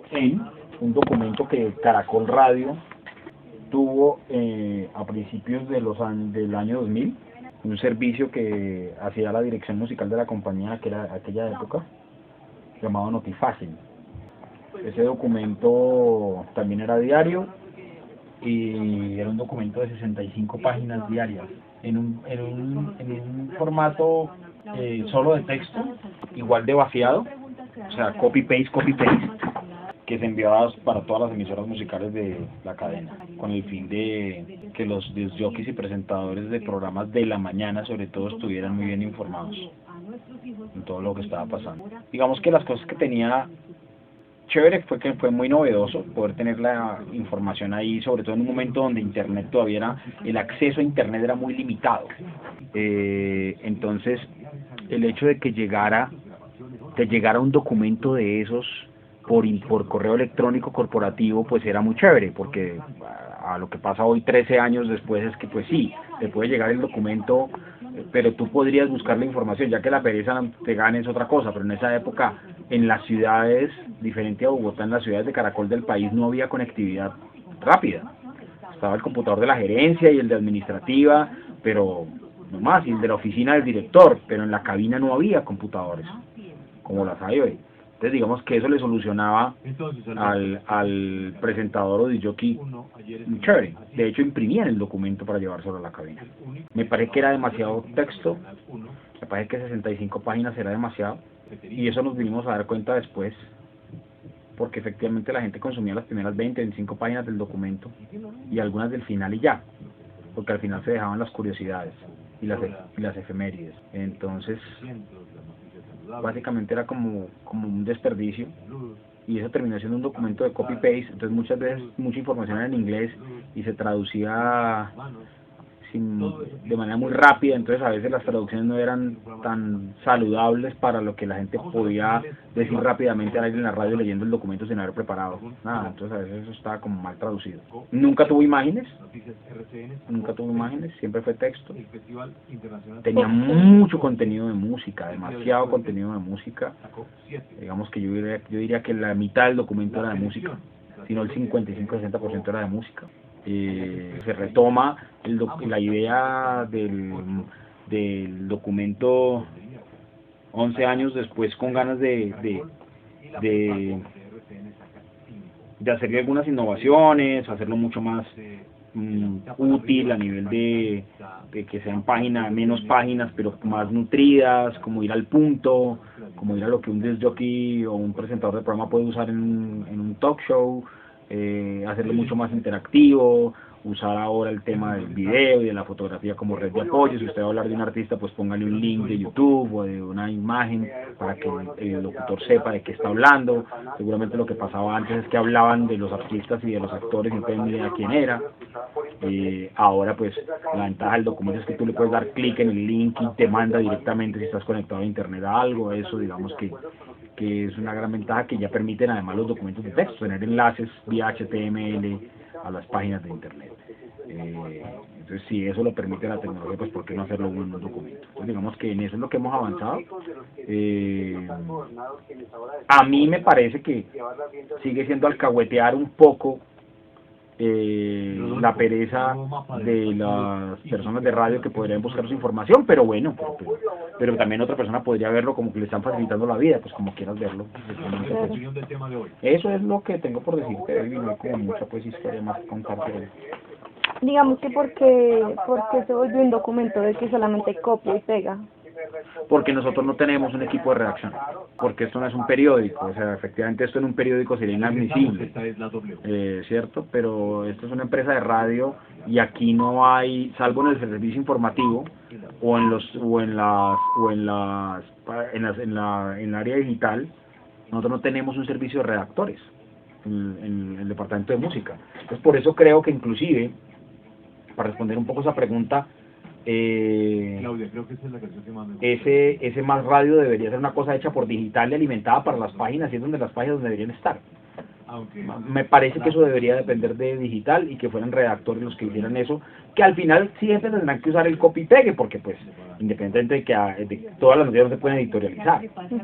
en un documento que Caracol Radio tuvo a principios de del año 2000, un servicio que hacía la dirección musical de la compañía que era aquella época, llamado Notifácil. Ese documento también era diario y era un documento de 65 páginas diarias, en un formato solo de texto, igual de vaciado, o sea, copy-paste, que se enviaba para todas las emisoras musicales de la cadena, con el fin de que los discjockeys y presentadores de programas de la mañana, sobre todo, estuvieran muy bien informados en todo lo que estaba pasando. Digamos que las cosas que tenía chévere fue que fue muy novedoso poder tener la información ahí, sobre todo en un momento donde internet todavía era, el acceso a internet era muy limitado. Entonces, el hecho de que llegara un documento de esos por correo electrónico corporativo, pues era muy chévere, porque a lo que pasa hoy 13 años después es que pues sí, te puede llegar el documento, pero tú podrías buscar la información, ya que la pereza te gane es otra cosa, pero en esa época en las ciudades, diferente a Bogotá, en las ciudades de Caracol del país no había conectividad rápida. Estaba el computador de la gerencia y el de administrativa, pero no más, y el de la oficina del director, pero en la cabina no había computadores, como las hay hoy. Entonces digamos que eso le solucionaba al presentador o disjockey muy chévere. De hecho imprimían el documento para llevárselo a la cabina. Me parece que era demasiado texto, me parece que 65 páginas era demasiado, y eso nos vinimos a dar cuenta después, porque efectivamente la gente consumía las primeras 20, 25 páginas del documento y algunas del final y ya, porque al final se dejaban las curiosidades y las efemérides. Entonces básicamente era como un desperdicio, y eso terminó siendo un documento de copy-paste. Entonces muchas veces mucha información era en inglés y se traducía de manera muy rápida, entonces a veces las traducciones no eran tan saludables para lo que la gente podía decir rápidamente al aire en la radio leyendo el documento sin haber preparado nada. Entonces a veces eso estaba como mal traducido. Nunca tuvo imágenes, siempre fue texto. Tenía mucho contenido de música, demasiado contenido de música. Digamos que yo diría que la mitad del documento era de música, sino el 55-60% era de música. Se retoma la idea del documento 11 años después, con ganas de hacerle algunas innovaciones, hacerlo mucho más útil a nivel de que sean menos páginas pero más nutridas, como ir al punto, como ir a lo que un disjockey o un presentador de programa puede usar en un talk show. Hacerlo mucho más interactivo, usar ahora el tema del video y de la fotografía como red de apoyo. Si usted va a hablar de un artista, pues póngale un link de YouTube o de una imagen para que el locutor sepa de qué está hablando. Seguramente lo que pasaba antes es que hablaban de los artistas y de los actores y no tenían ni idea quién era. Ahora pues la ventaja del documento es que tú le puedes dar clic en el link y te manda directamente, si estás conectado a internet, a algo. Eso digamos que es una gran ventaja, que ya permiten además los documentos de texto tener enlaces vía HTML a las páginas de internet. Entonces si eso lo permite la tecnología, pues ¿por qué no hacerlo en un documento? Entonces digamos que en eso es lo que hemos avanzado. A mí me parece que sigue siendo alcahuetear un poco la pereza de las personas de radio que podrían buscar su información, pero bueno, pero también otra persona podría verlo como que le están facilitando la vida, pues como quieras verlo. Eso es lo que tengo por decirte, y no hay como mucha pues historia más que contarte. Digamos que porque se volvió un documento de que solamente copia y pega. Porque nosotros no tenemos un equipo de redacción, porque esto no es un periódico, o sea, efectivamente esto en un periódico sería inadmisible, ¿cierto? Pero esto es una empresa de radio y aquí no hay, salvo en el servicio informativo o en el área digital, nosotros no tenemos un servicio de redactores en el departamento de música. Entonces por eso creo que inclusive, para responder un poco esa pregunta, Claudia, creo que esa es la canción que más me gusta. ese Más Radio debería ser una cosa hecha por digital y alimentada para las páginas, y es donde las páginas deberían estar. Me parece que eso debería depender de digital y que fueran redactores los que hicieran eso, que al final siempre tendrán que usar el copy y pegue, porque pues independientemente de todas las noticias no se pueden editorializar.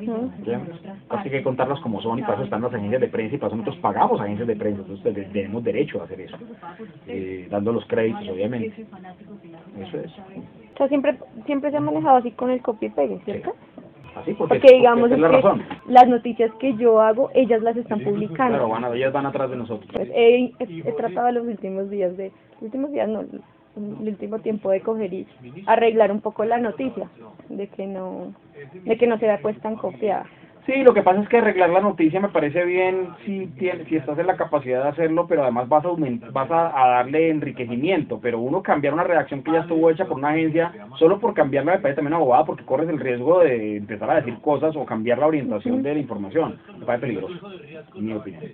Así que hay que contarlas como son, y para eso están las agencias de prensa, y para eso nosotros pagamos agencias de prensa, entonces tenemos derecho a hacer eso, dando los créditos, obviamente. Eso es. O sea, siempre se ha manejado así con el copy y pegue, ¿cierto? Sí. Así, porque digamos es la razón. las noticias que yo hago, ellas las están publicando. Claro, ellas van atrás de nosotros. Pues he tratado los últimos días no, el último tiempo de coger y arreglar un poco la noticia, de que no se vea pues tan copiada. Sí, lo que pasa es que arreglar la noticia me parece bien si estás en la capacidad de hacerlo, pero además vas a darle enriquecimiento. Pero uno cambiar una redacción que ya estuvo hecha por una agencia, solo por cambiarla me parece también una bobada, porque corres el riesgo de empezar a decir cosas o cambiar la orientación de la información. Me parece peligroso, en mi opinión.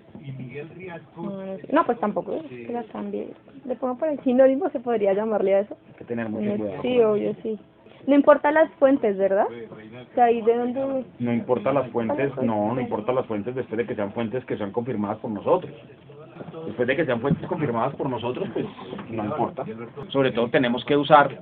No, pues tampoco es que la cambie. Le pongo por el sinónimo, se podría llamarle a eso. Hay que tener mucho cuidado. Sí, obvio, sí. No importa las fuentes, ¿verdad? O sea, ahí de dónde... No importa las fuentes, no importa las fuentes después de que sean fuentes que sean confirmadas por nosotros. Después de que sean fuentes confirmadas por nosotros, pues no importa. Sobre todo tenemos que usar,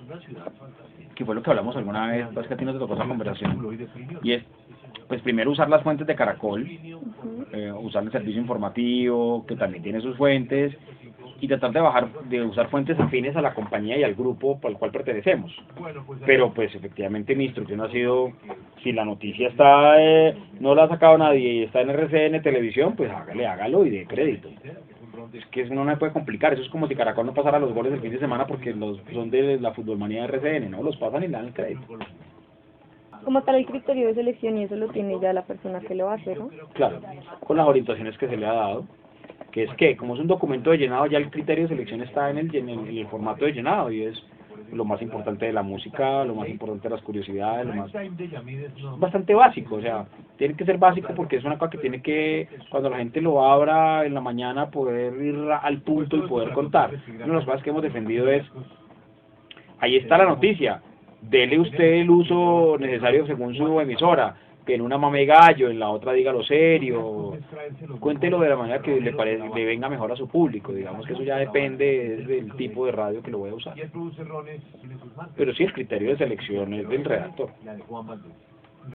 que fue lo que hablamos alguna vez, pues que a ti no te tocó esa conversación, y es, pues primero usar las fuentes de Caracol, usar el servicio informativo, que también tiene sus fuentes, y tratar de usar fuentes afines a la compañía y al grupo al cual pertenecemos. Pero pues efectivamente mi instrucción ha sido, si la noticia está no la ha sacado nadie y está en RCN Televisión, pues hágalo y dé crédito. Es que eso no me puede complicar. Eso es como si Caracol no pasara los goles del fin de semana porque son de la futbolmanía de RCN, ¿no? Los pasan y le dan el crédito. Como tal, el criterio de selección, y eso lo tiene ya la persona que lo hace, ¿no? Claro, con las orientaciones que se le ha dado, que es que, como es un documento de llenado, ya el criterio de selección está en el formato de llenado, y es lo más importante de la música, lo más importante de las curiosidades, bastante básico. O sea, tiene que ser básico porque es una cosa que tiene que, cuando la gente lo abra en la mañana, poder ir al punto y poder contar. Una de las cosas que hemos defendido es, ahí está la noticia, dele usted el uso necesario según su emisora, que en una mame gallo, en la otra dígalo serio, cuéntelo de la manera que le venga mejor a su público. Digamos que eso ya depende del tipo de radio que lo voy a usar. Pero sí, el criterio de selección es del redactor.